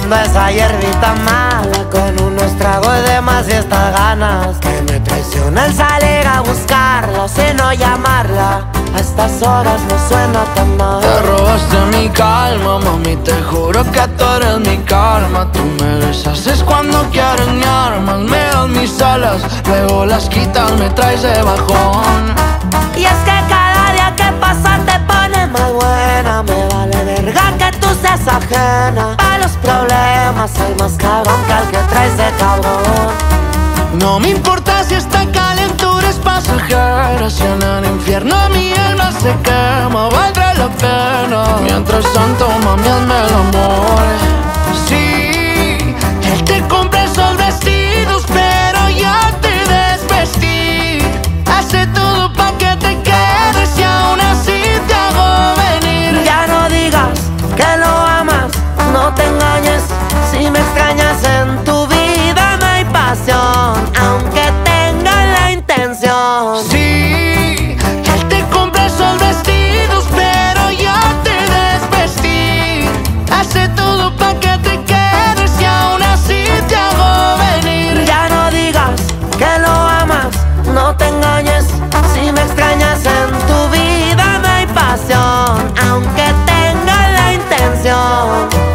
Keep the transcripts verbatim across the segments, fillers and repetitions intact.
tomando esa hierbita mala, con unos tragos de más y estas ganas que me traiciona el salir a buscarla, sino llamarla. A estas horas no suena tan mal. Te robaste mi calma, mami, te juro que tú eres mi calma. Tú me besas es cuando quieres mi armas, me das mis alas, luego las quitas, me traes de bajón. Y es que cada día que pasa te pones más buena. Me vale verga que tú seas ajena a los problemas, soy más cabrón que al que traes de cabrón. No me importa si esta calentura es pasajera, si en el infierno mi alma se quema, valdrá la pena. Mientras tanto, mami, hazme el amor. Sí, él te compra esos vestidos, pero yo te desvestí. Hace todo pa' que te quedes y aún así te hago venir. Ya no digas que lo amas, no te engañes. Si me extrañas en tu vida no hay pasión, aunque tenga la intención. Sí, él te compra esos vestidos, pero yo te desvestí. Hace todo pa' que te quedes y aún así te hago venir. Ya no digas que lo amas, no te engañes. Si me extrañas en tu vida no hay pasión, aunque tenga la intención.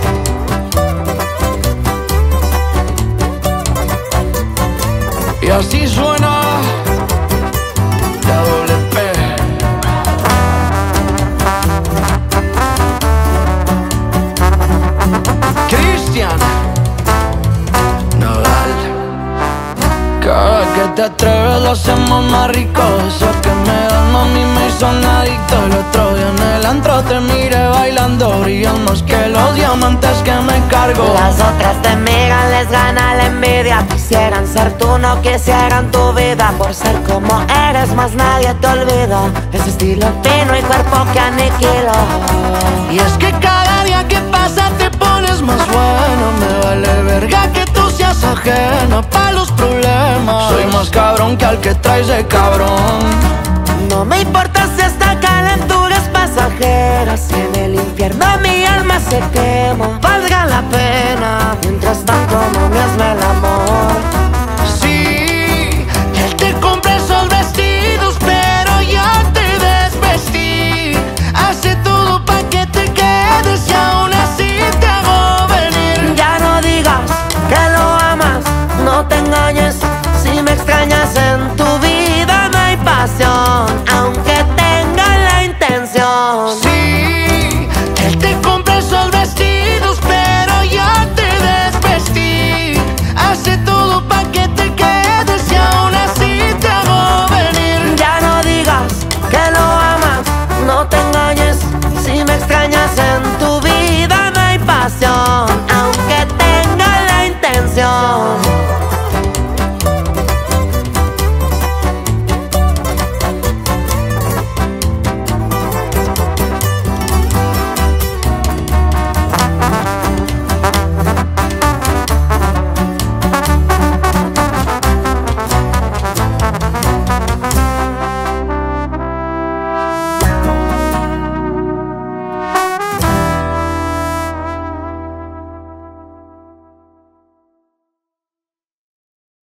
Y así suena la doble P. Cristian Nodal. Cada que te atreves lo hacemos más rico. Eso que me das, mami, me hizo un adicto. El otro día en el antro te miré bailando, brillan más que los diamantes que me cargo. Las otras te miran, les gana la envidia. Quisieran ser tú, no quisieran tu vida. Por ser como eres, más nadie te olvida. Ese estilo fino y cuerpo que aniquila. Y es que cada día que pasa te pones más bueno. Me vale verga que tú seas ajena pa' los problemas. Soy más cabrón que al que traes de cabrón. No me importa si esta calentura es pasajera, si en el infierno mi alma se queda.